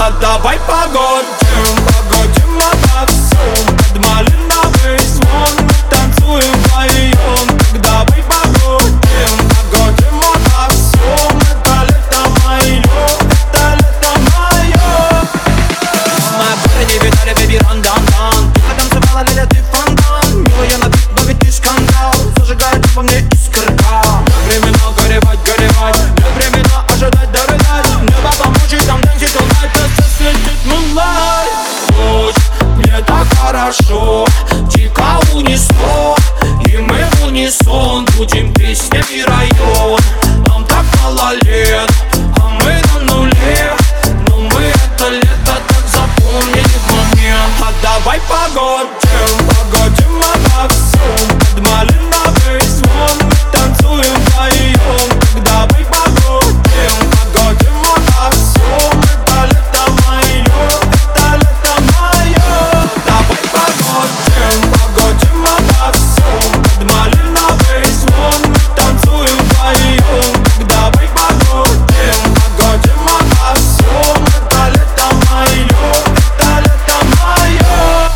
А давай погодим, погодим обо всем. Под малиновый звон мы танцуем вдвоем. Так давай погодим, погодим обо всем. Это лето мое, это лето мое. Мы в городе видали, baby, ран-дан-дан. Ты потанцевала, Лиля, ты фонтан. Милая на бит, но ведь ты скандал. Зажигает во мне искорка. Нет времена горевать, горевать. Нет времена ожидать, дорогать. Небо помучить, там дэнси тунайт. Просто светит moonlight. Ночь, мне так хорошо. Дико унесло. И мы в унисон будем песнями район. Нам так мало лет, а мы на нуле. Но мы это лето так запомнили в момент. А давай погодим, погодим обо всем. Под малиновый звон мы танцуем вдвоем. Так давай погодим, погодим обо всем. Это лето мое, это лето мое. Давай погодим, погодим обо всем. Под малиновый звон мы танцуем вдвоем. Так давай погодим, погодим обо всем. Это лето мое, это лето мое.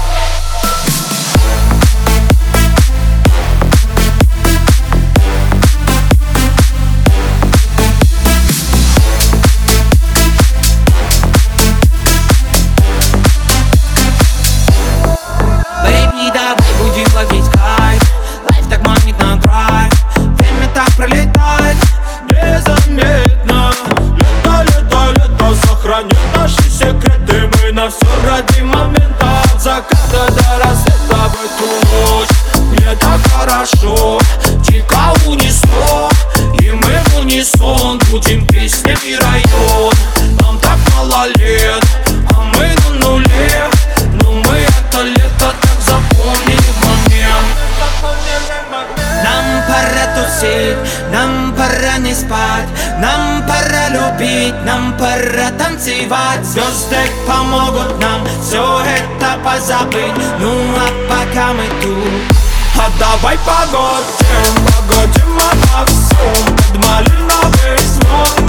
Baby, давай будем ловить кайф. Лайф так манит на драйв. Время так пролетает Незаметно. Лето, лето, лето сохранит наши секреты. Мы на все ради момента. От заката до рассвета в эту ночь. Мне так хорошо, дико унесло. И мы в унисон будем песнями район. Нам так мало лет, а мы на нуле. Но мы это лето так запомнили в момент. Нам пора тусить, нам пора не спать. Нам пора любить, нам пора танцевать. Звезды помогут нам все это позабыть. Ну а пока мы тут, а давай погодим, погодим обо всем. Под малиновый звон